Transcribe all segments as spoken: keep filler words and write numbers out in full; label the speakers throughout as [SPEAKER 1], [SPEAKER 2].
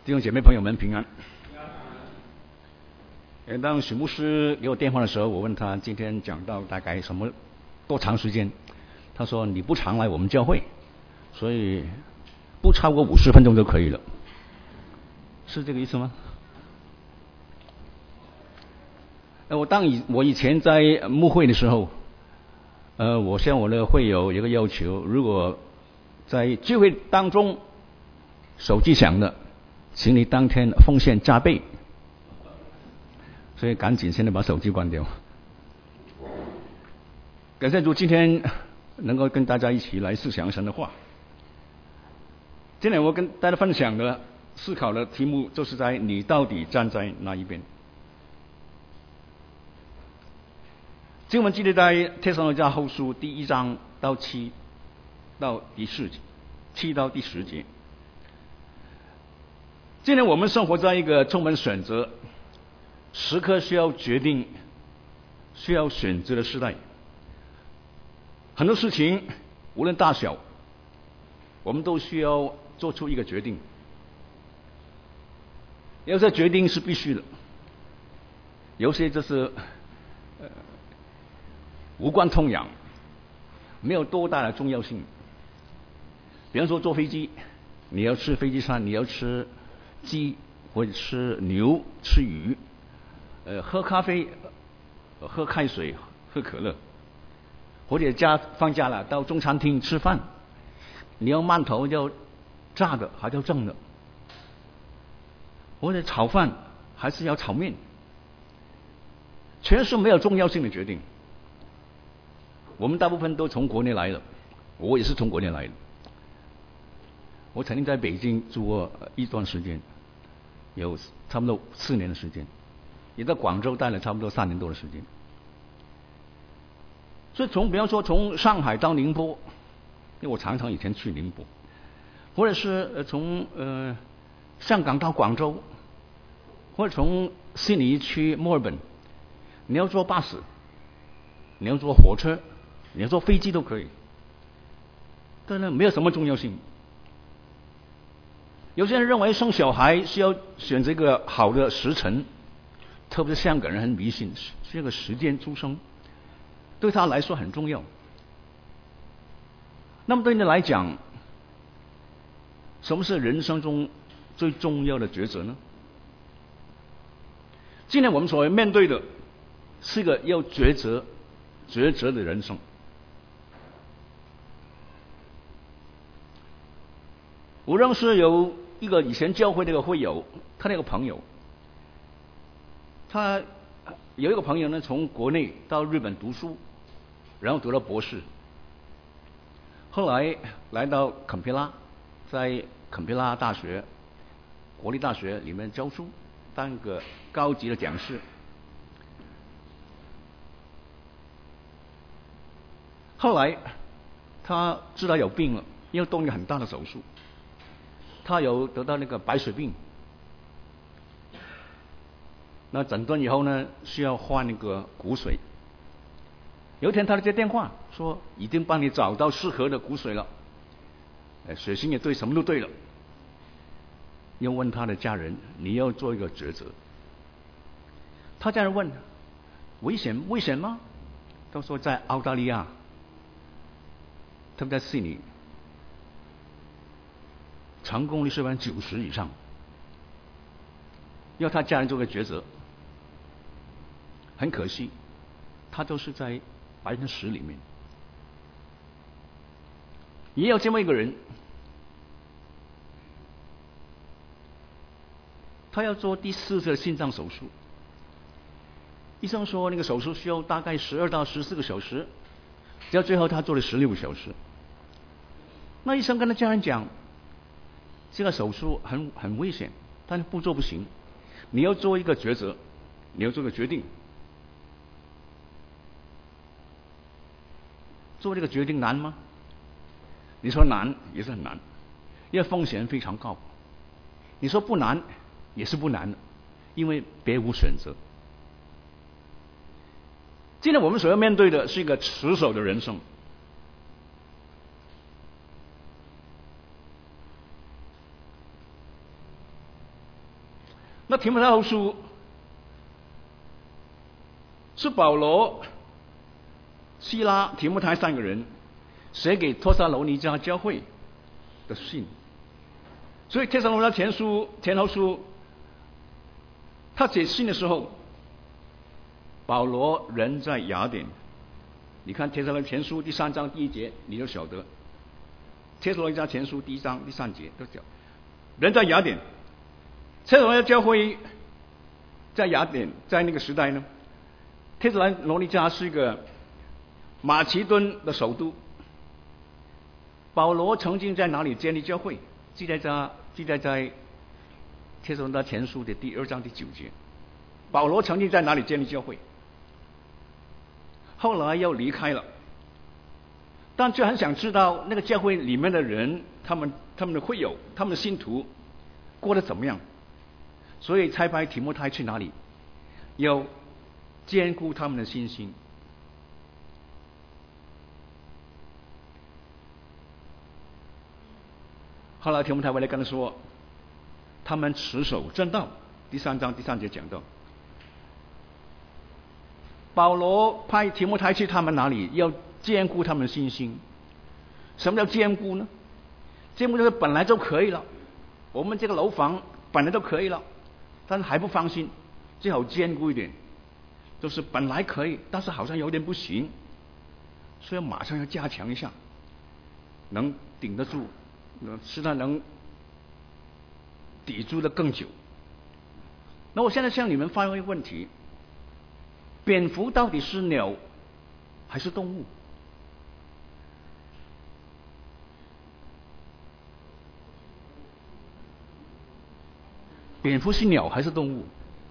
[SPEAKER 1] 弟兄姐妹朋友们平安。当许牧师给我电话的时候，我问他今天讲到大概什么多长时间，他说你不常来我们教会，所以不超过五十分钟就可以了，是这个意思吗？我当以我以前在牧会的时候，呃，我向我的会友有一个要求，如果在聚会当中手机响了，请你当天奉献加倍。所以赶紧现在把手机关掉。感谢主，今天能够跟大家一起来思想神的话。今天我跟大家分享的思考的题目就是在你到底站在哪一边。经文记得在帖撒罗尼迦后书第一章到七到第四节，七到第十节。今天我们生活在一个充满选择，时刻需要决定、需要选择的时代。很多事情无论大小，我们都需要做出一个决定。有些决定是必须的，有些就是呃无关痛痒，没有多大的重要性。比方说坐飞机，你要吃飞机餐，你要吃鸡或者吃牛、吃鱼。呃，喝咖啡、喝开水、喝可乐，或者家放假了到中餐厅吃饭，你要馒头要炸的还是要蒸的，或者炒饭还是要炒面，全是没有重要性的决定。我们大部分都从国内来的，我也是从国内来的。我曾经在北京住过一段时间，有差不多四年的时间。也在广州待了差不多三年多的时间，所以从比方说从上海到宁波，因为我常常以前去宁波，或者是呃从呃香港到广州，或者从悉尼去墨尔本，你要坐巴士，你要坐火车，你要坐飞机都可以，但是没有什么重要性。有些人认为生小孩是要选择一个好的时辰。特别是香港人很迷信，这个时间出生对他来说很重要。那么对你来讲，什么是人生中最重要的抉择呢？今天我们所面对的是一个要抉择、抉择的人生。我认识有一个以前教会的一个会友，他那个朋友。他有一个朋友呢，从国内到日本读书，然后读了博士，后来来到坎培拉，在坎培拉大学、国立大学里面教书，当个高级的讲师。后来他知道有病了，要动一个很大的手术，他有得到那个白血病。那诊断以后呢，需要换那个骨髓。有一天他接电话说，已经帮你找到适合的骨髓了，呃，血型也对，什么都对了。又问他的家人，你要做一个抉择。他家人问，危险危险吗？他说在澳大利亚，特别在悉尼，成功率是百分之九十以上。要他家人做个抉择。很可惜，他都是在百分之十里面。也有这么一个人，他要做第四次的心脏手术。医生说那个手术需要大概十二到十四个小时，只要最后他做了十六个小时。那医生跟他家人讲，这个手术很很危险，但是不做不行，你要做一个抉择，你要做个决定。做这个决定难吗？你说难也是很难，因为风险非常高。你说不难也是不难的，因为别无选择。今天我们所要面对的是一个持守的人生。 那提摩太后书是保罗、希拉、提摩太三个人写给托撒罗尼迦教会的信，所以帖撒罗尼迦前书、前后书，他写信的时候，保罗人在雅典。你看帖撒罗尼迦前书第三章第一节，你就晓得。帖撒罗尼迦前书第一章第三节都讲，人在雅典。帖撒罗尼迦教会在雅典，在那个时代呢，帖撒罗尼迦是一个马其顿的首都。保罗曾经在哪里建立教会？记载在记载在帖撒罗尼迦前书的第二章第九节。保罗曾经在哪里建立教会？后来又离开了，但就很想知道那个教会里面的人，他们他们的会友，他们的信徒过得怎么样，所以差派提摩太去哪里，要兼顾他们的信心。后来提摩太回来跟他说，他们持守正道。第三章第三节讲到，保罗派提摩太去他们哪里，要兼顾他们的信心。什么叫兼顾呢？兼顾就是本来就可以了，我们这个楼房本来就可以了，但是还不放心，最好兼顾一点，就是本来可以，但是好像有点不行，所以马上要加强一下，能顶得住，实在能抵住的更久。那我现在向你们发问一个问题：蝙蝠到底是鸟还是动物？蝙蝠是鸟还是动物？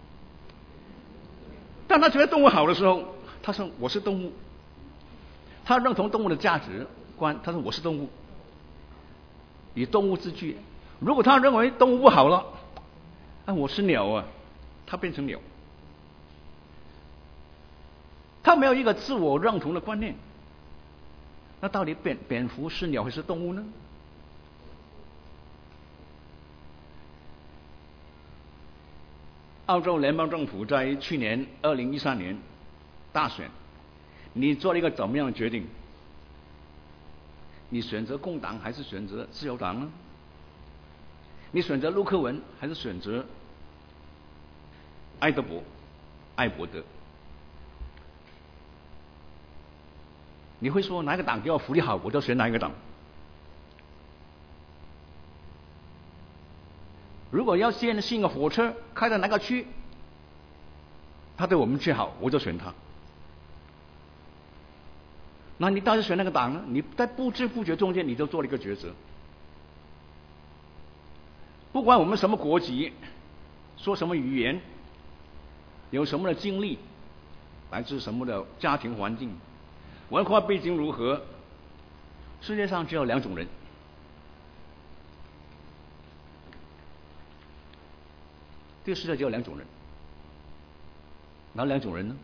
[SPEAKER 1] 当他觉得动物好的时候，他说我是动物，他认同动物的价值观，他说我是动物，以动物自居。如果他认为动物不好了，啊，我是鸟啊，他变成鸟。他没有一个自我认同的观念。那到底蝙蝙蝠是鸟还是动物呢？澳洲联邦政府在去年二零一三年大选，你做了一个怎么样的决定？你选择共党还是选择自由党呢？你选择陆克文还是选择艾德伯、艾伯德？你会说哪一个党给我福利好，我就选哪一个党。如果要先新个火车开到哪个区，他对我们最好，我就选他。那你到底选哪个党呢？你在不知不觉中间你就做了一个抉择。不管我们什么国籍，说什么语言，有什么的经历，来自什么的家庭环境，文化背景如何，世界上只有两种人。这个世界只有两种人，哪两种人呢？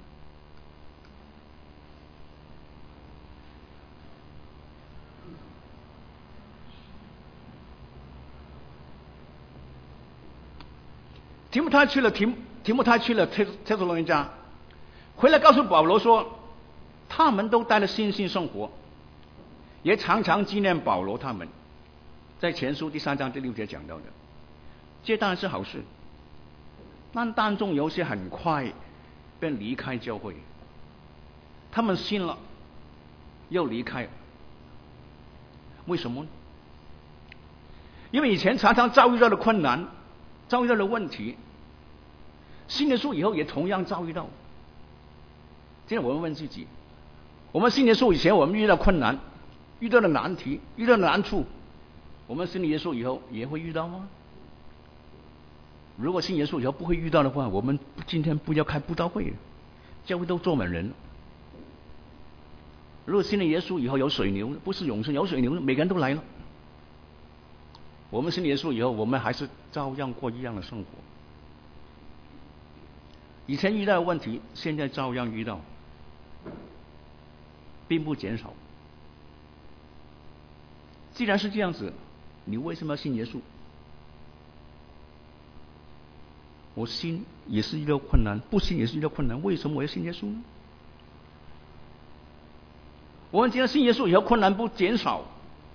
[SPEAKER 1] 提摩太去了提提摩太去了帖帖撒罗尼迦，回来告诉保罗说，他们都带了信心生活，也常常纪念保罗他们，在前书第三章第六节讲到的，这当然是好事。但当中有些很快便离开教会，他们信了又离开，为什么呢？因为以前常常遭遇到的困难，遭遇到的问题，信耶稣以后也同样遭遇到。现在我们问自己，我们信耶稣以前我们遇到困难，遇到的难题，遇到的难处，我们信耶稣以后也会遇到吗？如果信耶稣以后不会遇到的话，我们今天不要开布道会，教会都坐满人了。如果信了耶稣以后有水牛，不是永生有水牛，每个人都来了。我们信耶稣以后，我们还是照样过一样的生活。以前遇到的问题，现在照样遇到，并不减少。既然是这样子，你为什么要信耶稣？ 我信也是遇到困难，不信也是遇到困难，为什么我要信耶稣呢？我们既然信耶稣以后困难不减少，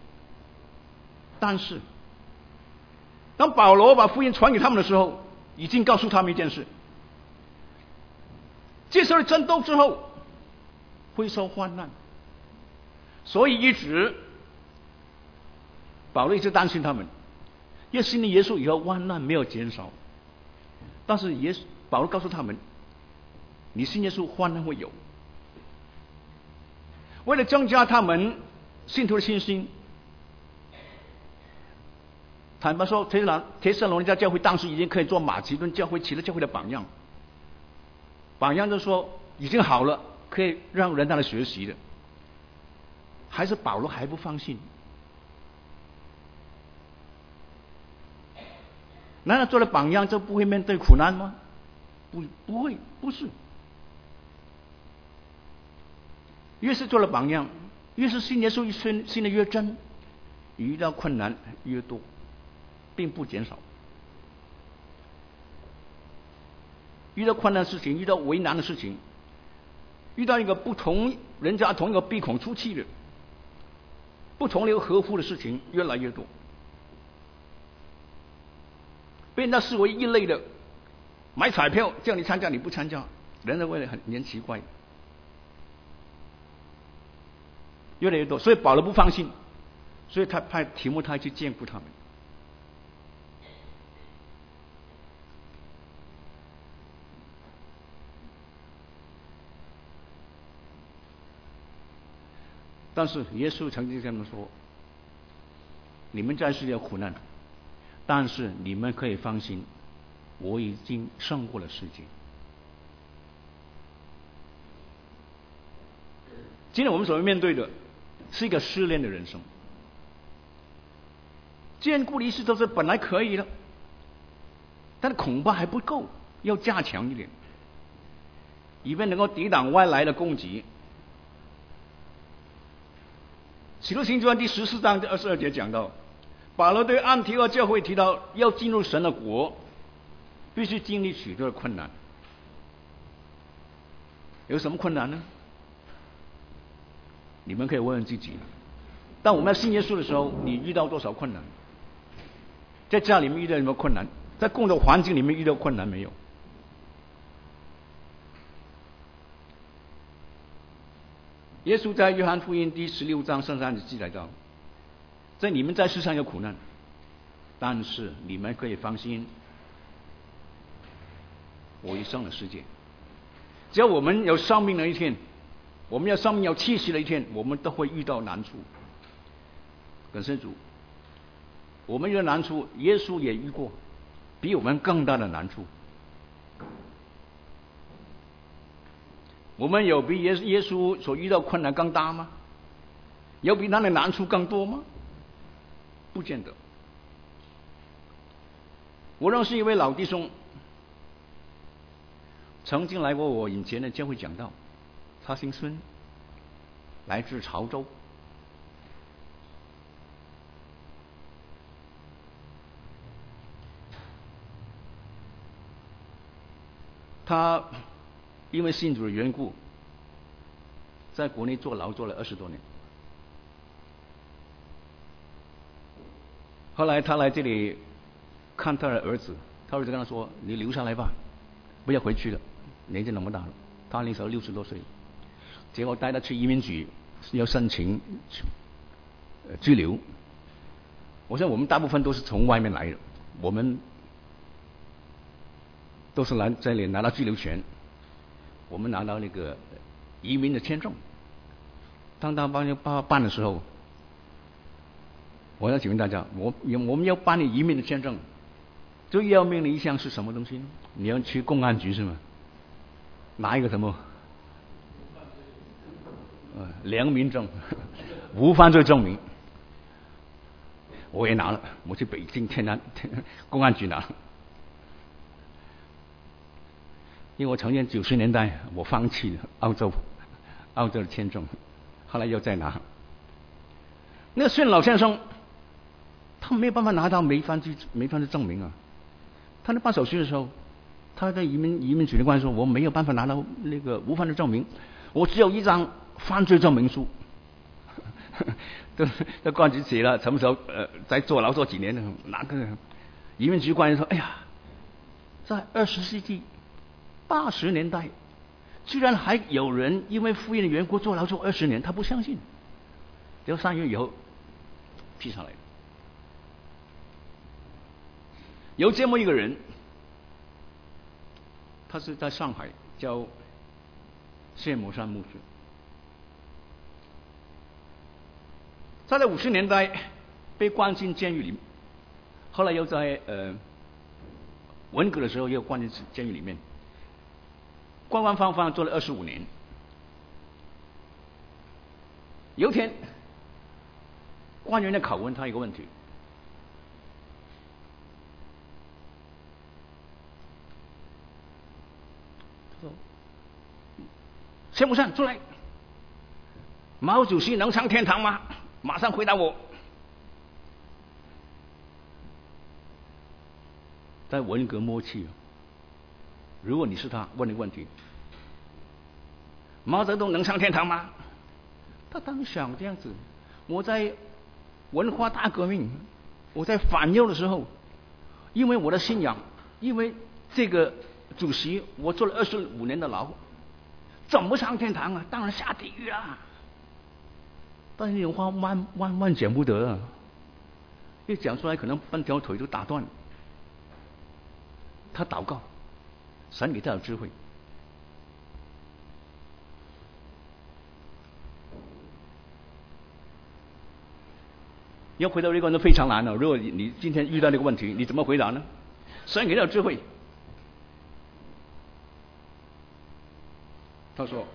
[SPEAKER 1] 但是当保罗把福音传给他们的时候，已经告诉他们一件事：接受了争斗之后会受患难，所以一直保罗一直担心他们，因为信了耶稣以后患难没有减少，但是耶稣保罗告诉他们，你信耶稣患难会有。为了增加他们信徒的信心，坦白说，帖撒罗尼迦教会当时已经可以做马其顿教会其他教会的榜样，榜样就是说已经好了，可以让人来学习的。还是保罗还不放心？难道做了榜样就不会面对苦难吗？不，不会，不是。越是做了榜样，越是信耶稣信信的越真，遇到困难越多，并不减少。遇到困难的事情，遇到为难的事情，遇到一个不同人家同一个鼻孔出气的，不同流合乎的事情越来越多，被人家视为异类的，买彩票叫你参加你不参加，人都会很很奇怪，越来越多，所以保罗不放心，所以他派提摩太去兼顾他们。但是耶稣曾经跟他们说，你们在世界有苦难，但是你们可以放心，我已经胜过了世界。今天我们所面对的是一个失恋的人生，坚固的意思都是本来可以了，但恐怕还不够，要加强一点，以便能够抵挡外来的攻击。启示录新传第十四章第二十二节讲到，保罗对安提阿教会提到，要进入神的国，必须经历许多的困难。有什么困难呢？你们可以问问自己，当我们要信耶稣的时候，你遇到多少困难？在家里面遇到什么困难？在工作环境里面遇到困难没有？耶稣在约翰福音第十六章三十三节记载到，在你们在世上有苦难，但是你们可以放心，我已胜了世界。只要我们有生命的一天，我们要生命有气息的一天，我们都会遇到难处。感谢主，我们遇到难处，耶稣也遇过比我们更大的难处。我们有比耶耶稣所遇到困难更大吗？有比他的难处更多吗？不见得。我认识一位老弟兄，曾经来过我以前的教会讲道，他姓孙，来自潮州。他因为信主的缘故，在国内坐牢坐了二十多年。后来他来这里看他的儿子，他儿子跟他说：“你留下来吧，不要回去了，年纪那么大了。”他那时候六十多岁，结果带他去移民局要申请呃居留。我想我们大部分都是从外面来的，我们都是来这里拿到居留权。我们拿到那个移民的签证，当他帮办办的时候，我要请问大家，我我们要办理移民的签证，最要命的一项是什么东西呢？你要去公安局是吗？拿一个什么？呃，良民证，无犯罪证明。我也拿了，我去北京天安公安局拿。因为我曾经九十年代我放弃了澳洲澳洲的签证，后来又再拿。那个孙老先生，他没有办法拿到没犯罪没犯罪证明啊。他在办手续的时候， 他在移民移民局的官说，我没有办法拿到那个无犯的证明，我只有一张犯罪证明书。都都官局写了，什么时候呃在坐牢坐几年呢？哪个移民局官员说，哎呀，在二十世纪八十年代，居然还有人因为赴印的缘故坐牢坐二十年，他不相信。结果三月以后批上来了。有这么一个人，他是在上海叫谢某山牧师。他在五十年代被关进监狱里，后来又在呃文革的时候又关进监狱里面，关关放放做了二十五年。有一天，官员的拷问他一个问题，他说：“谢木山出来，毛主席能上天堂吗？马上回答我。”在文革末期，如果你是他问的问题，毛泽东能上天堂吗？他当想这样子，我在文化大革命，我在反右的时候，因为我的信仰，因为这个主席，我坐了二十五年的牢，怎么上天堂啊？当然下地狱啊！但是这种话万万万讲不得啊，一讲出来可能半条腿都打断。他祷告，神给他有智慧。要回答这个问题非常难了。如果你今天遇到这个问题，你怎么回答呢？神给他有智慧。他说：“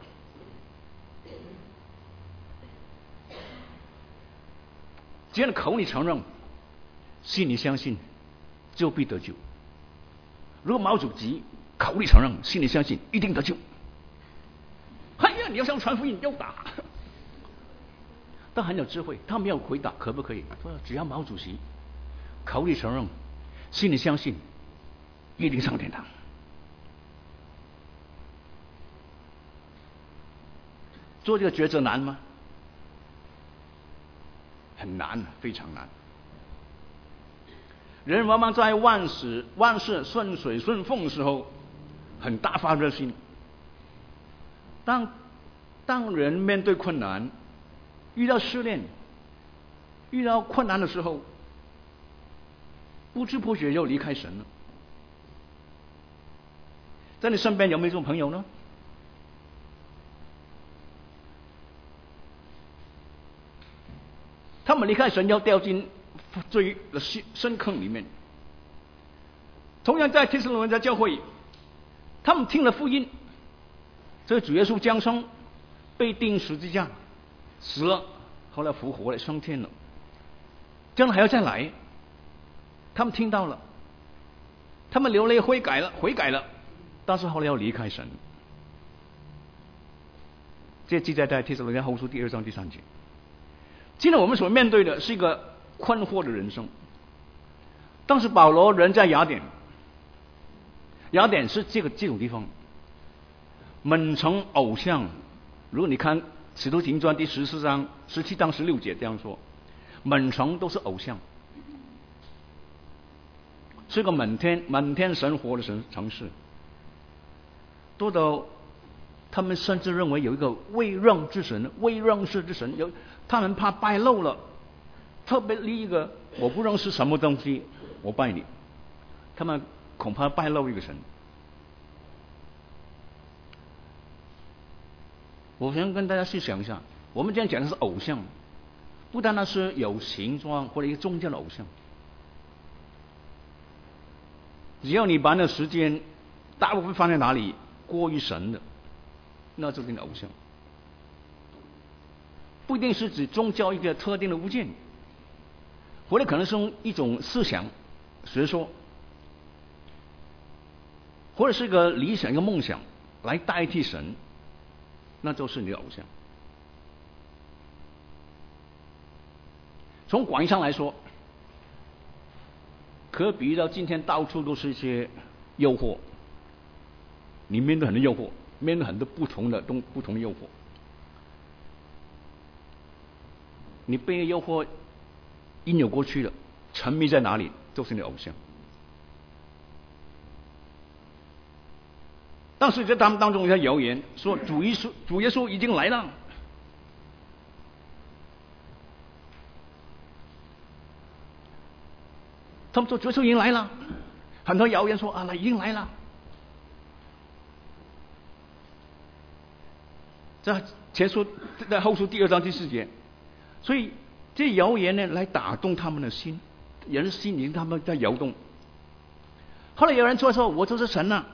[SPEAKER 1] 只要口里承认，心里相信，就必得救。如果毛主席口里承认，心里相信，一定得救。哎呀，你要向传福音，要打。”但很有智慧，他没有回答可不可以。说只要毛主席口里承认，心里相信，一定上天堂。做这个抉择难吗？很难，非常难。人往往在万事万事顺水顺风的时候，很大发热心。当当人面对困难，遇到试炼，遇到困难的时候，不知不觉就离开神了。在你身边有没有这种朋友呢？他们离开神，要掉进罪的深坑里面。同样在帖撒罗尼迦教会，他们听了福音，这主耶稣降生，被钉十字架，死了，后来复活了，升天了，将来还要再来。他们听到了，他们流泪悔改了，悔改了，但是后来要离开神。这记载在帖撒罗尼迦后书第二章第三节。今天我们所面对的是一个困惑的人生。当时保罗人在雅典，雅典是这个这种地方，满城偶像。如果你看《使徒行传》第十四章、十七章、十六节这样说，满城都是偶像，是个满天满天神活的城城市。多到他们甚至认为有一个未认之神、未认识之神，有他们怕败露了，特别立一个我不认识什么东西，我拜你，他们恐怕败露一个神。我想跟大家去想一下，我们这样讲的是偶像，不单单是有形状或者一个宗教的偶像，只要你把那时间大部分放在哪里，过于神的，那就是你的偶像。不一定是指宗教一个特定的物件，或者可能是用一种思想学说，或者是一个理想一个梦想来代替神，那就是你的偶像。从广义上来说，可比喻到今天到处都是一些诱惑， 你面对很多诱惑，面对很多不同的东不同的诱惑，你被诱惑引诱过去了，沉迷在哪里，都是你的偶像。但是在他们当中有些谣言说主耶稣主耶稣已经来了，他们说主耶稣已经来了，很多谣言说啊，他已经来了。在前书在后书第二章第四节，所以这谣言呢来打动他们的心，人心灵他们在摇动。后来有人说说我就是神了、啊，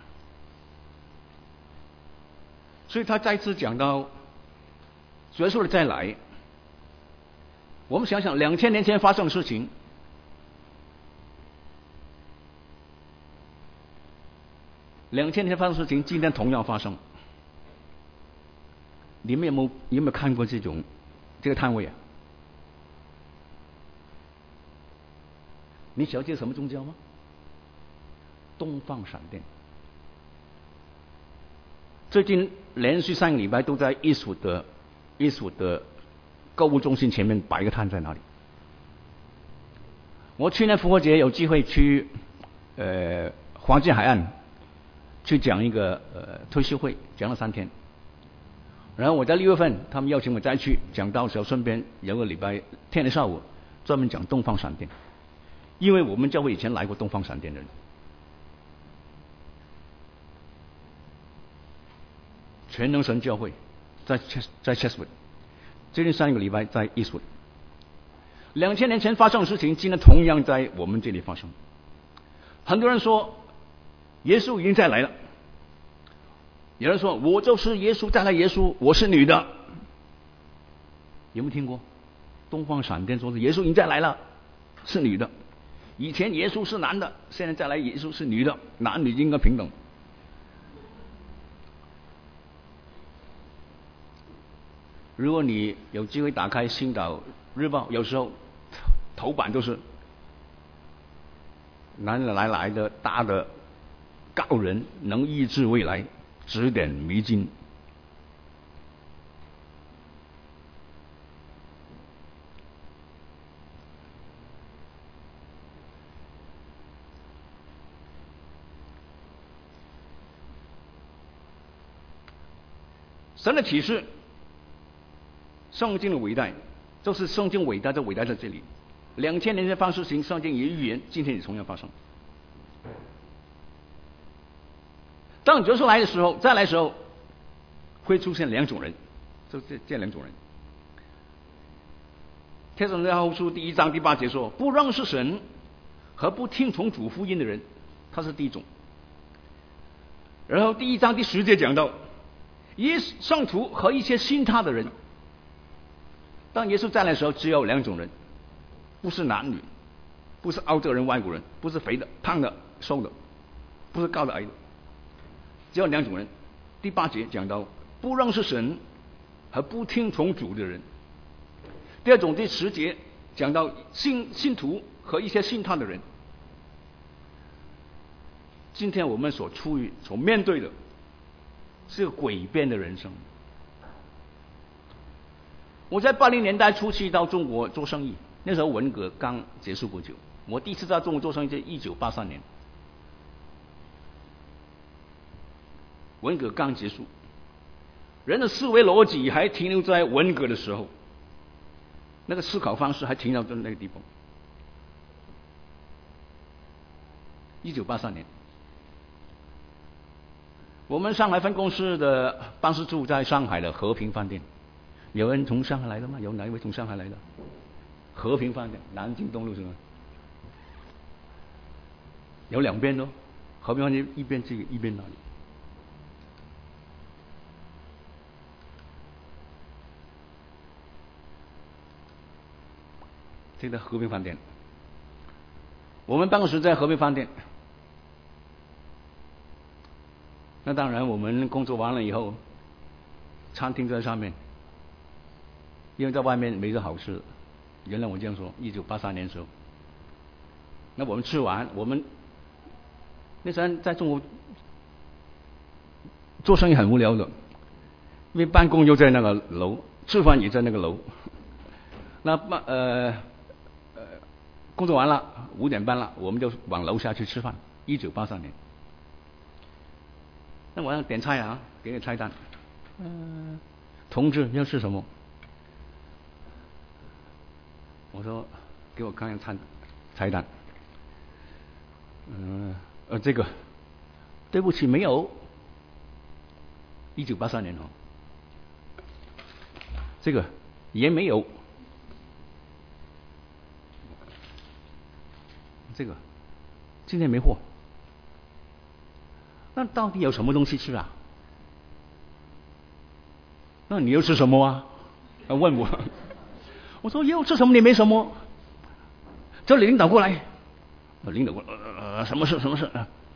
[SPEAKER 1] 所以他再次讲到主耶稣的再来。我们想想两千年前发生的事情，两千年前发生的事情，今天同样发生。你们有没有有没有看过这种这个摊位啊？你晓得这是什么宗教吗？东方闪电。最近连续三个礼拜都在艺术的艺术的购物中心前面摆一个摊在那里。我去年复活节有机会去呃黄金海岸去讲一个呃退休会，讲了三天。然后我在六月份，他们邀请我再去讲道的时候，顺便有个礼拜天的下午专门讲东方闪电，因为我们教会以前来过东方闪电的人，全能神教会在在 Cheswood， 最近上一个礼拜在 Eastwood。两千年前发生的事情，今天同样在我们这里发生。很多人说耶稣已经再来了。有人说我就是耶稣再来耶稣，我是女的。有没有听过东方闪电说是耶稣已经再来了，是女的？以前耶稣是男的，现在再来耶稣是女的，男女应该平等。如果你有机会打开《星岛日报》，有时候头版都是男的来来的大的高人能医治未来，指点迷津。神的启示，圣经的伟大，就是圣经伟大就伟大在这里。两千年前发生事情，圣经也预言，今天也同样发生。当耶稣来的时候，再来的时候，会出现两种人，就这这两种人。帖撒罗尼迦后书第一章第八节说，不认识神和不听从主福音的人，他是第一种。然后第一章第十节讲到，耶稣圣徒和一些信他的人。当耶稣再来的时候，只有两种人，不是男女，不是澳洲人、外国人，不是肥的、胖的、瘦的，不是高的、矮的，只有两种人。第八节讲到不认识神和不听从主的人。第二种，第十节讲到信信徒和一些信他的人。今天我们所处于、所面对的是个诡辩的人生。我在八零年代初期到中国做生意，那时候文革刚结束不久。我第一次在中国做生意在一九八三年，文革刚结束，人的思维逻辑还停留在文革的时候，那个思考方式还停留在那个地方。一九八三年，我们上海分公司的办事处在上海的和平饭店。有人从上海来的吗？有哪一位从上海来的？和平饭店，南京东路是吗？有两边哦，和平饭店一边这个，一边那里。这个和平饭店，我们办公室在和平饭店。那当然，我们工作完了以后，餐厅在上面。因为在外面没什么好吃，原来我这样说。一九八三年的时候，那我们吃完，我们那时候在中国做生意很无聊的，因为办公就在那个楼，吃饭也在那个楼。那办呃呃工作完了，五点半了，我们就往楼下去吃饭。一九八三年，那我要点菜啊，给个菜单。嗯、呃，同志要吃什么？我说给我看看菜菜单。嗯呃, 呃这个对不起没有。一九八三年哦，这个也没有。这个今天没货。那到底有什么东西吃啊？那你又吃什么啊？问我，我说又吃什么？你没什么。叫领导过来，领导过来，呃，什么事？什么事？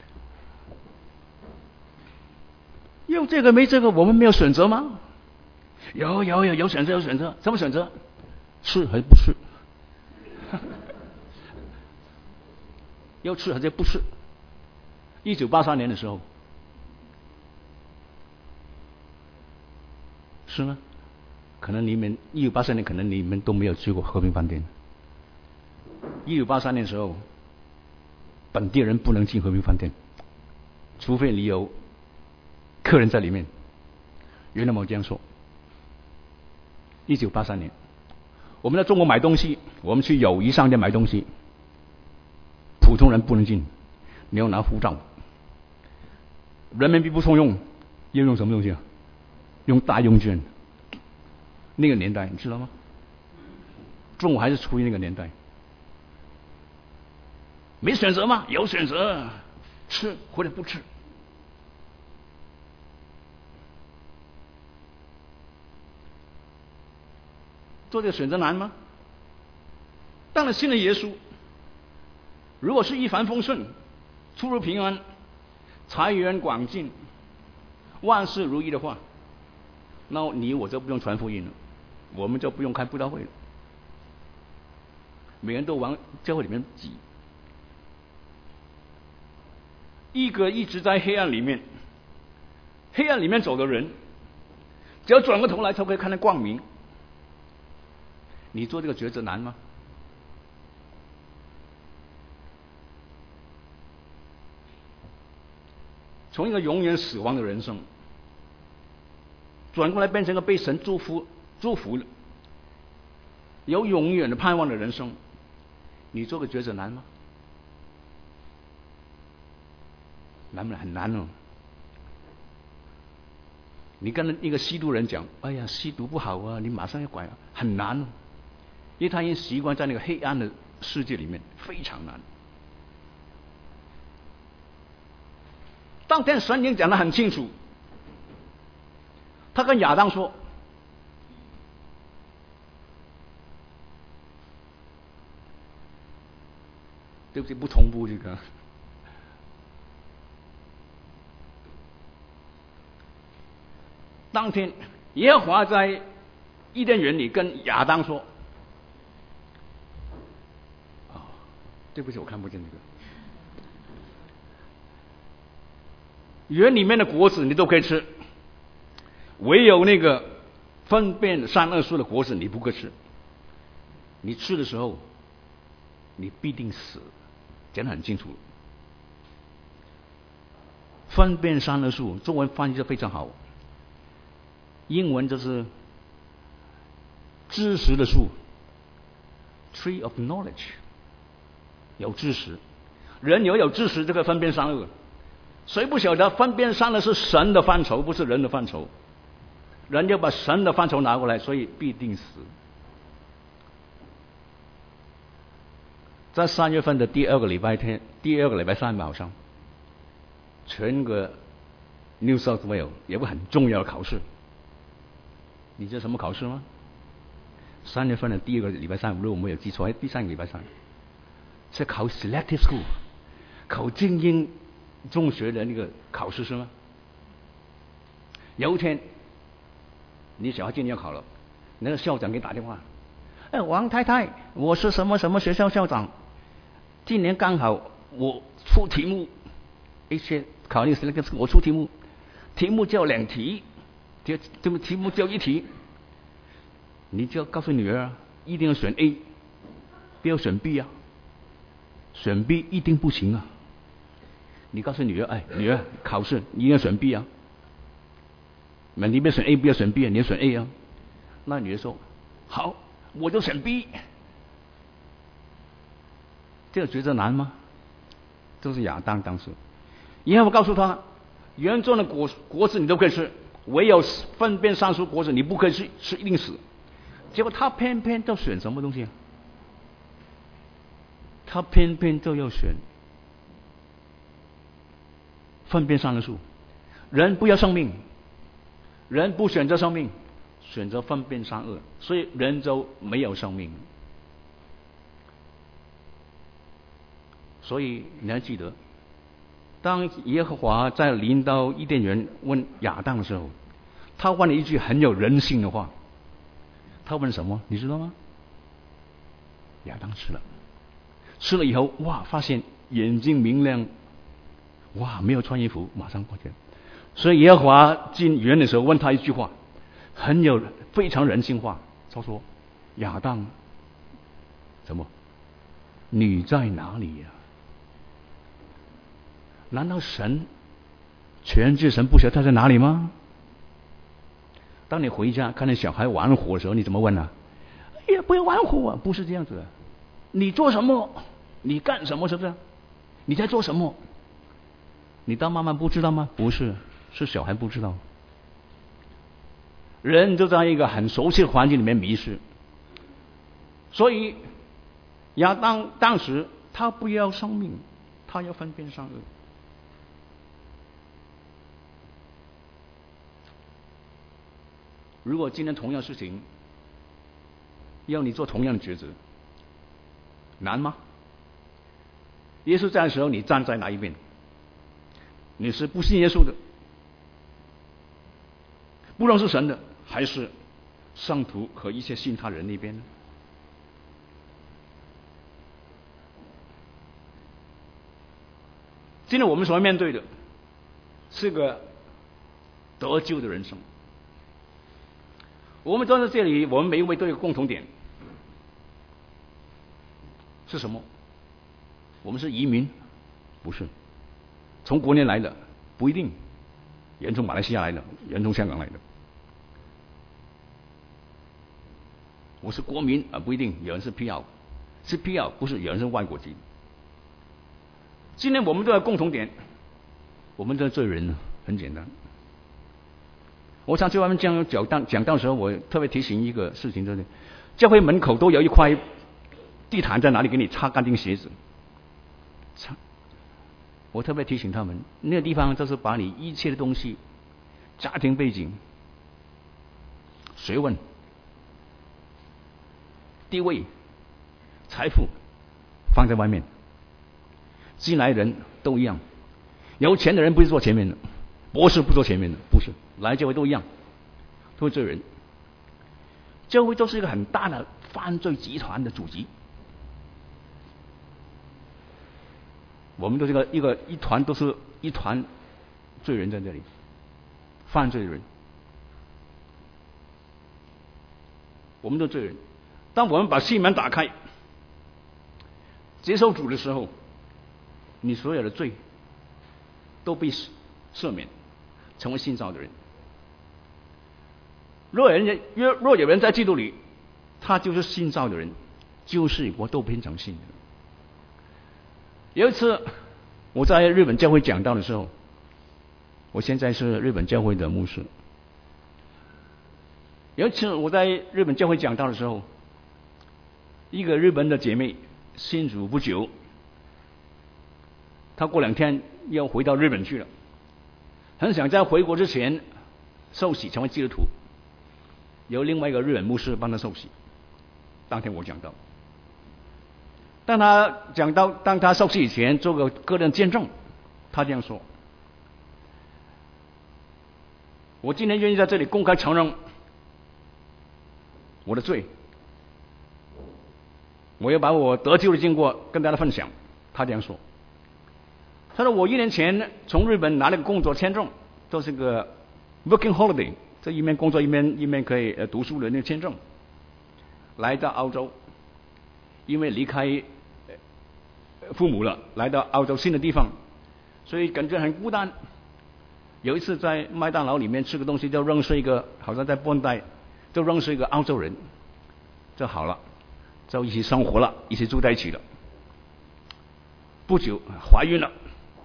[SPEAKER 1] 有这个没这个，我们没有选择吗？有有有有选择有选择，什么选择？吃还是不吃？要吃还是不吃？一九八三年的时候，是吗？可能你们一九八三年，可能你们都没有去过和平饭店。一九八三年的时候，本地人不能进和平饭店，除非你有客人在里面。原来我这样说。一九八三年，我们在中国买东西，我们去友谊商店买东西，普通人不能进，你要拿护照。人民币不通用，要用什么东西啊？用大用券。那个年代你知道吗？中国还是处于那个年代。没选择吗？有选择，吃或者不吃。做这个选择难吗？当然信了耶稣，如果是一帆风顺、出入平安、财源广进、万事如意的话，那你我就不用传福音了，我们就不用开布道会了，每人都往教会里面挤。一个一直在黑暗里面，黑暗里面走的人，只要转过头来，才可以看到光明。你做这个抉择难吗？从一个永远死亡的人生，转过来变成一个被神祝福、祝福的、有永远的盼望的人生，你做个抉择难吗？难不难？很难哦。你跟一个吸毒人讲：“哎呀，吸毒不好啊，你马上要改啊。”很难哦，因为他已经习惯在那个黑暗的世界里面，非常难。当天神已经讲得很清楚，他跟亚当说：“对不起，不同步这个。”当天，耶和华在伊甸园里跟亚当说：“啊、哦，对不起，我看不见这个。园里面的果子你都可以吃，唯有那个分辨善恶树的果子你不可吃。你吃的时候，你必定死。”讲得很清楚。分辨善恶树，中文翻译的非常好。英文就是知识的树 ，Tree of Knowledge， 有知识，人有有知识，这个分辨善恶。谁不晓得分辨善恶是神的范畴，不是人的范畴？人要把神的范畴拿过来，所以必定死。在三月份的第二个礼拜天，第二个礼拜三吧，好像全个 New South Wales 有个很重要的考试。你知道什么考试吗？三月份的第二个礼拜三，如果我没有记错，第三个礼拜三是考 Selective School， 考精英中学的那个考试是吗？有一天，你小孩今年要考了，那个校长给你打电话，哎，王太太，我是什么什么学校校长，今年刚好我出题目，一些考虑 Selective School， 我出题目， 题目叫两题，题题目题目叫一题，你就要告诉女儿，一定要选 A， 不要选 B 啊，选 B 一定不行啊。你告诉女儿，哎，女儿考试你一定要选 B 啊，那你不要选 A， 不要选 B 啊，你要选 A 啊。那女儿说好，我就选 B。这个觉得难吗？这是亚当当时，然后我告诉他，原种的果果子你都可以吃，唯有分辨善恶果子你不可以吃，吃一定死。结果他偏偏就选什么东西啊？他偏偏就要选分辨善恶树。人不要生命，人不选择生命，选择分辨善恶，所以人就没有生命。所以你还记得，当耶和华在临到伊甸园问亚当的时候，他问了一句很有人性的话。他问什么？你知道吗？亚当吃了，吃了以后，哇，发现眼睛明亮，哇，没有穿衣服，马上过去。所以耶和华进园的时候问他一句话，很有非常人性化。他说：“亚当，怎么？你在哪里呀？”难道神全知神不晓得他在哪里吗？当你回家看见小孩玩火的时候，你怎么问啊？哎呀，不要玩火啊！不是这样子的。你做什么？你干什么？是不是？你在做什么？你当妈妈不知道吗？不是，是小孩不知道。人就在一个很熟悉的环境里面迷失，所以亚当当时他不要生命，他要分辨善恶。如果今天同样事情要你做同样的抉择，难吗？耶稣在的时候，你站在哪一边？你是不信耶稣的，不认识神的，还是圣徒和一些信他人那边呢？今天我们所要面对的是个得救的人生。我们站在这里，我们每一位都有共同点，是什么？我们是移民，不是从国内来的，不一定，人从马来西亚来的，人从香港来的。我是国民啊，不一定，有人是 P R， 是 P R， 不是有人是外国籍。今天我们都有共同点，我们的罪人很简单。我上次外面讲讲道讲道的时候，我特别提醒一个事情，就是教会门口都有一块地毯，在哪里给你擦干净鞋子。擦，我特别提醒他们，那个地方就是把你一切的东西、家庭背景、学问、地位、财富放在外面。进来的人都一样，有钱的人不是坐前面的，博士不坐前面的，不是，来教会都一样，都是罪人。教会都是一个很大的犯罪集团的组织，我们都是一个一个一团，都是一团罪人在这里，犯罪的人，我们都罪人。当我们把心门打开，接受主的时候，你所有的罪都被赦免，成为新造的人。若有人若若有人在基督里，他就是新造的人，旧事已过，都变成新的。有一次我在日本教会讲道的时候，我现在是日本教会的牧师。有一次我在日本教会讲道的时候，一个日本的姐妹信主不久，她过两天要回到日本去了，很想在回国之前受洗成为基督徒，由另外一个日本牧师帮她受洗。当天我讲到，当他讲到当他受洗以前做个个人见证，他这样说：我今天愿意在这里公开承认我的罪，我要把我得救的经过跟大家分享。他这样说，他说我一年前从日本拿了个工作签证， 都是个 working holiday， 这一面工作一面一面可以呃读书的那个签证，来到澳洲，因为离开父母了，来到澳洲新的地方，所以感觉很孤单。有一次在麦当劳里面吃个东西，就认识一个，好像在波代，就认识一个澳洲人，就好了，就一起生活了，一起住在一起了。不久怀孕了，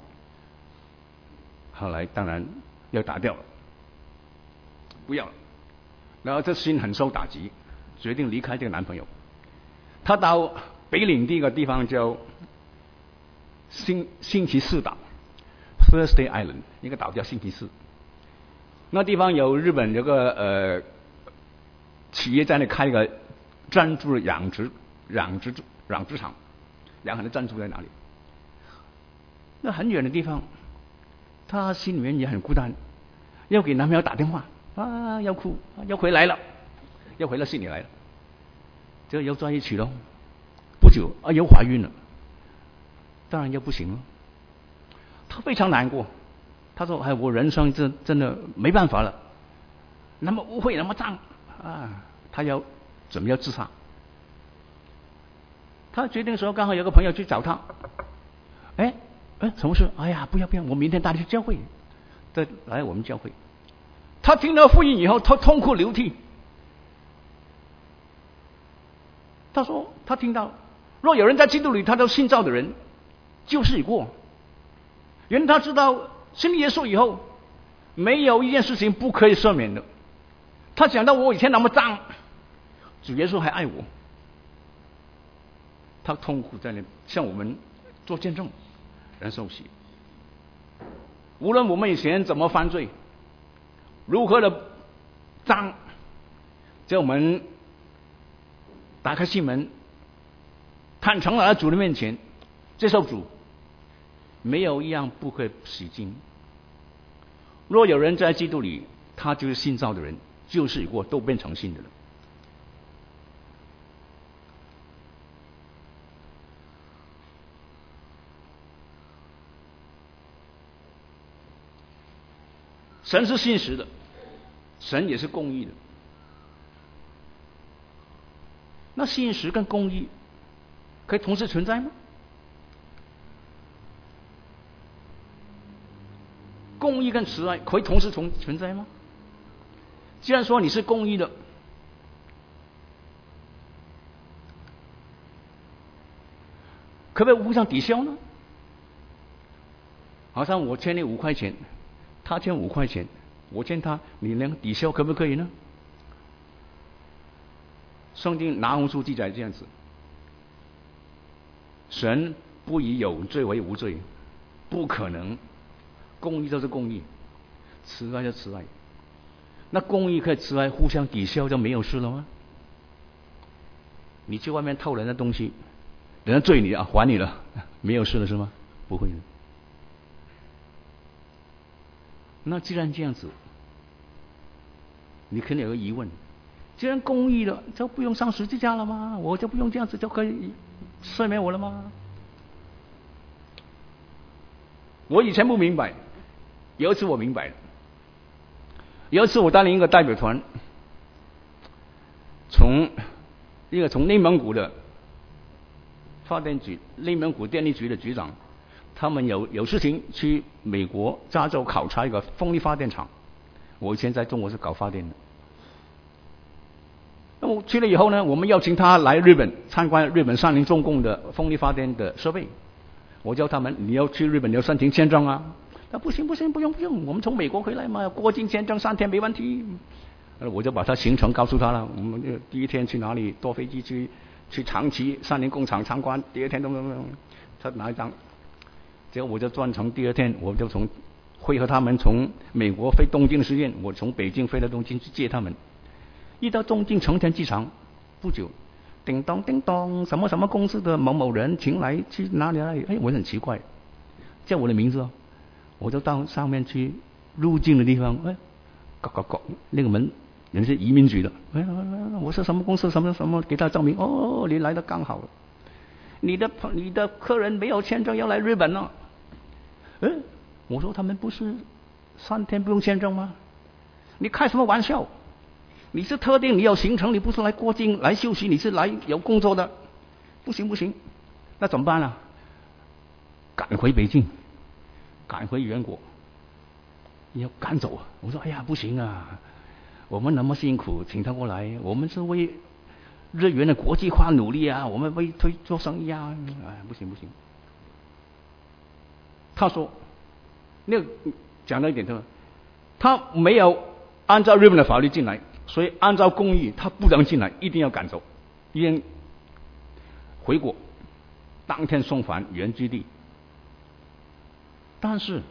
[SPEAKER 1] 后来当然要打掉了，不要了。然后这心很受打击，决定离开这个男朋友。他到北领地一个地方叫星星期四岛 （Thursday Island）， 一个岛叫星期四。那地方有日本有个呃企业在那开一个珍珠养殖养殖养殖场，养很多珍珠在哪里？那很远的地方，她心里面也很孤单，要给男朋友打电话啊，要哭，要回来了，要回到悉尼来了，就要在一起了。不久啊，又怀孕了，当然又不行了。她非常难过，她说：“哎，我人生真真的没办法了，那么污秽，那么脏啊！”她要准备要自杀。她决定说，刚好有个朋友去找她，哎。哎，什么事？哎呀，不要不要，我明天带你去教会，再来我们教会。他听到福音以后，他痛哭流涕。他说，他听到，若有人在基督里，他都信造的人，旧事已过。原来他知道信了耶稣以后，没有一件事情不可以赦免的。他想到我以前那么脏，主耶稣还爱我。他痛苦在那，向我们做见证。人受洗，无论我们以前怎么犯罪，如何的脏，在我们打开心门，坦诚来到主的面前，接受主，没有一样不可以洗净。若有人在基督里，他就是新造的人，旧事已过，都变成新的了。神是信实的，神也是公义的。那信实跟公义可以同时存在吗？公义跟慈爱可以同时存存在吗？既然说你是公义的，可不可以互相抵消呢？好像我欠你五块钱，他欠五块钱，我欠他，你两个抵消可不可以呢？圣经拿红书记载这样子，神不以有罪为无罪，不可能。公义就是公义，慈爱就是慈爱。那公义和慈爱互相抵消就没有事了吗？你去外面偷人的东西，人家罪你啊，还你了，没有事了是吗？不会的。那既然这样子，你肯定有个疑问：既然公义了，就不用上十字架了吗？我就不用这样子就可以赦免我了吗？我以前不明白，有一次我明白了。有一次我带领一个代表团，从一个从内蒙古的发电局、内蒙古电力局的局长，他们有有事情去美国加州考察一个风力发电厂。我以前在中国是搞发电的。那么去了以后呢，我们邀请他来日本参观日本三菱重工的风力发电的设备。我叫他们，你要去日本你要申请签证啊。他不行不行，不用不用，我们从美国回来嘛，过境签证三天没问题。我就把他行程告诉他了。我们就第一天去哪里，坐飞机去去长崎三菱工厂参观，第二天都他拿一张。结果我就专程第二天，我就从会和他们从美国飞东京实验，我从北京飞到东京去接他们。一到东京成田机场，不久，叮咚叮咚，什么什么公司的某某人请来去哪里哪里？哎，我很奇怪，叫我的名字哦，我就到上面去入境的地方，哎，咯咯咯，那个门人是移民局的，哎，我是什么公司什么什么，给他证明，哦，你来的刚好，你的你的客人没有签证要来日本了。哎，我说他们不是三天不用签证吗？你开什么玩笑？你是特定你有行程，你不是来过境来休息，你是来有工作的，不行不行，那怎么办啊？赶回北京，赶回原国，要赶走啊！我说哎呀不行啊，我们那么辛苦请他过来，我们是为日元的国际化努力啊，我们为推做生意啊，哎不行不行。他说，那个讲到一点，他说他没有按照日本的法律进来，所以按照公益他不能进来，一定要赶走，一定回国，当天送返原居地。但是，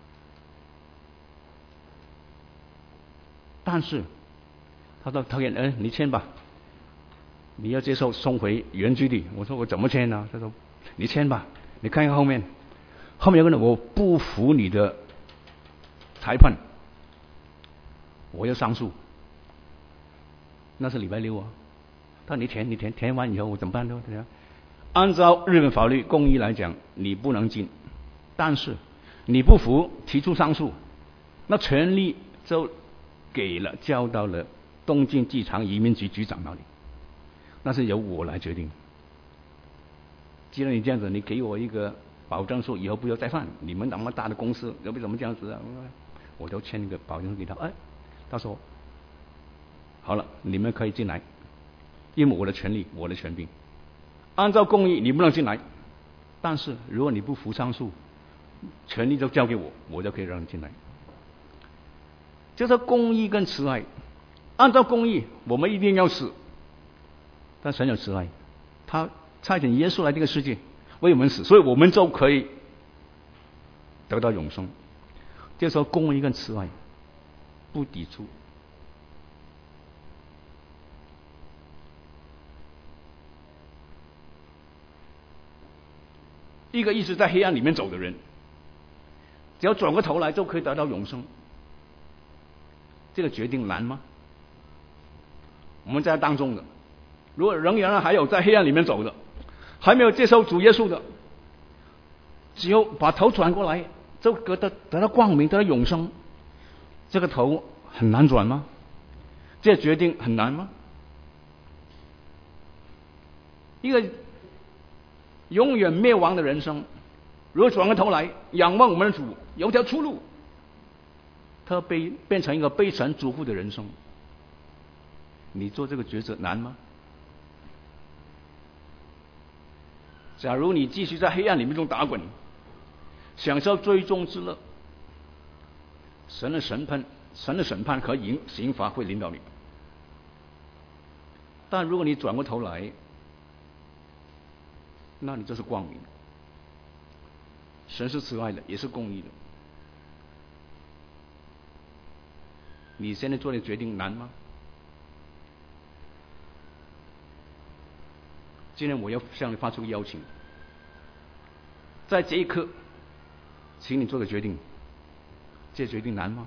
[SPEAKER 1] 但是，他说：“导演，嗯，你签吧，你要接受送回原居地。”我说：“我怎么签呢？”他说：“你签吧，你看看后面，后面有个人，我不服你的裁判，我要上诉。”那是礼拜六啊，他说：“你填，你填，填完以后我怎么办呢？”按照日本法律公益来讲，你不能进，但是你不服提出上诉，那权利就给了交到了东京机场移民局局长那里，那是由我来决定。既然你这样子，你给我一个保证书，以后不要再犯。你们那么大的公司，又为什么这样子啊？我就签一个保证书给他。哎，他说好了，你们可以进来，因为我的权利，我的权柄，按照公益你不能进来，但是如果你不服上诉，权利就交给我，我就可以让你进来。就是公义跟慈爱，按照公义我们一定要死，但神有慈爱，他差遣耶稣来这个世界为我们死，所以我们就可以得到永生。这时候公义跟慈爱不抵触。一个一直在黑暗里面走的人，只要转过头来就可以得到永生，这个决定难吗？我们在当中的，如果仍然还有在黑暗里面走的，还没有接受主耶稣的，只有把头转过来就得到得到光明，得到永生，这个头很难转吗？这个决定很难吗？一个永远灭亡的人生，如果转过头来仰望我们的主，有条出路，他被变成一个被神祝福的人生，你做这个抉择难吗？假如你继续在黑暗里面中打滚，享受最终之乐，神的审判、神的审判和刑刑罚会临到你。但如果你转过头来，那你就是光明。神是慈爱的，也是公义的。你现在做的决定难吗？今天我要向你发出邀请，在这一刻，请你做个决定。这决定难吗？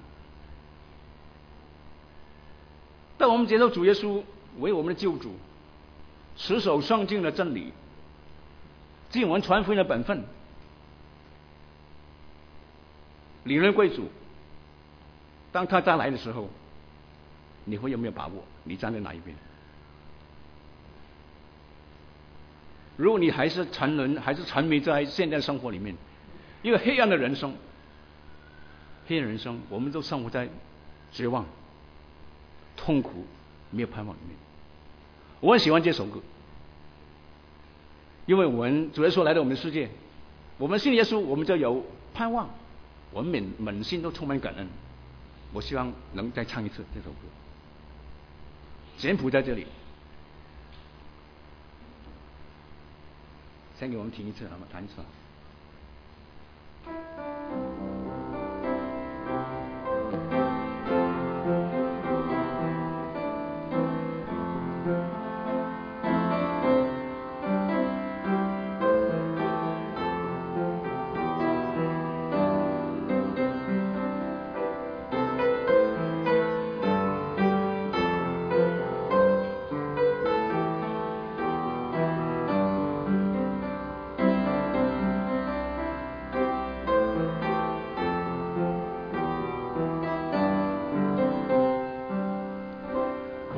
[SPEAKER 1] 当我们接受主耶稣为我们的救主，持守圣经的真理，尽完传福音的本分，理论归主，当他再来的时候，你会有没有把握？你站在哪一边？如果你还是沉沦，还是沉迷在现代生活里面，一个黑暗的人生，黑暗人生，我们都生活在绝望、痛苦、没有盼望里面。我很喜欢这首歌，因为我们主耶稣来到我们的世界，我们信耶稣，我们就有盼望，我们满满心都充满感恩。我希望能再唱一次这首歌。简谱在这里，先给我们听一次，好吗？弹一次。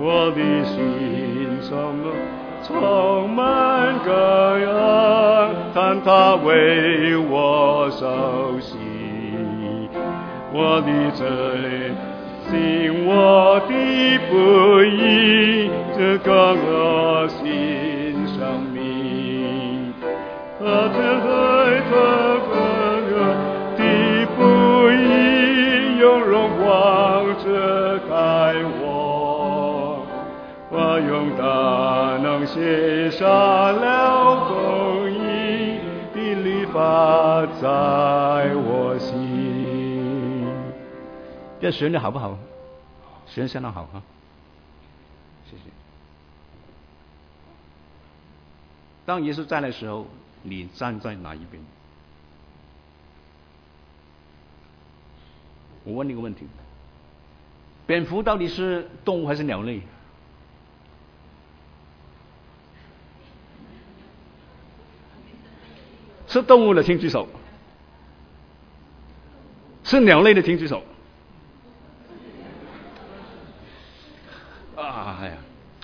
[SPEAKER 2] 我的心充充满感恩，但他为我受洗，我的罪sin我的不义，这个恶心生命，他真对这个的不义，用荣光遮盖我，我用大能写下了公义的律法在我心。
[SPEAKER 1] 这旋律好不好？旋律相当好哈，谢谢。当耶稣在的时候，你站在哪一边？我问你个问题：蝙蝠到底是动物还是鸟类？是动物的请举手，是鸟类的请举手。啊，哎呀，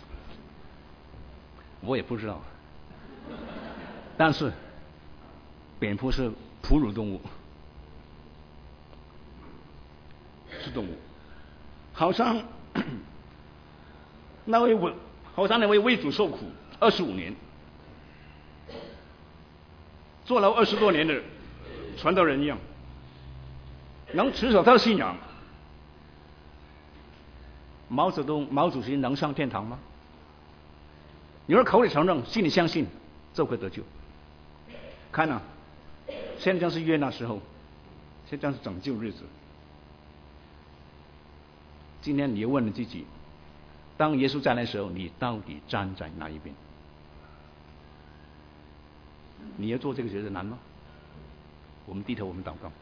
[SPEAKER 1] 我也不知道。但是，蝙蝠是哺乳动物，是动物。好像那位为好像那位为主受苦二十五年，坐牢二十多年的传道人一样，能持守他的信仰。毛泽东、毛主席能上天堂吗？有人口里承认，心里相信，就会得救。看啊，现在是约那时候，现在是拯救日子。今天你要问你自己，当耶稣再来的时候，你到底站在哪一边？你要做这个抉择难吗？我们低头，我们祷告。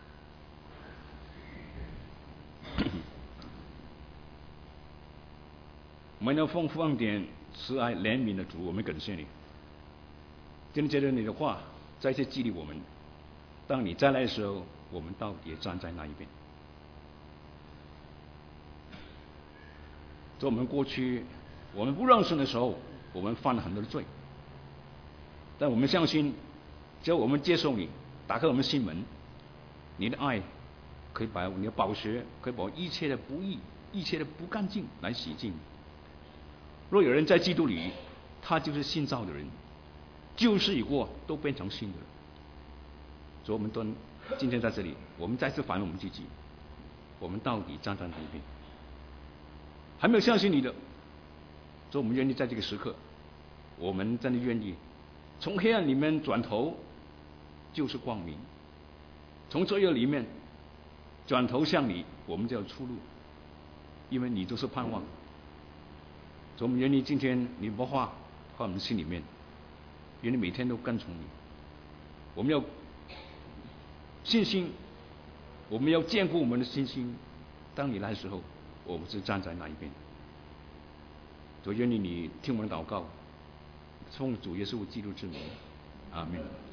[SPEAKER 1] 我们要丰富恩典、慈爱、怜悯的主，我们感谢你。今天借着你的话，再次激励我们。当你再来的时候，我们到底站在哪一边？在我们过去，我们不认识的时候，我们犯了很多的罪。但我们相信，只要我们接受你，打开我们心门，你的爱可以把你的宝血，可以把一切的不义、一切的不干净来洗净。若有人在基督里，他就是新造的人，旧事已过，都变成新的了。所以我们都今天在这里，我们再次反问我们自己：我们到底站在哪一边？还没有相信你的，所以我们愿意在这个时刻，我们真的愿意从黑暗里面转头，就是光明；从罪恶里面转头向你，我们就要出路，因为你就是盼望。所以我们愿意今天你把话放我们心里面，愿意每天都跟从你。我们要信心，我们要坚固我们的信心。当你来的时候，我们是站在哪一边？所以愿意你听我们的祷告，奉主耶稣基督之名，阿门。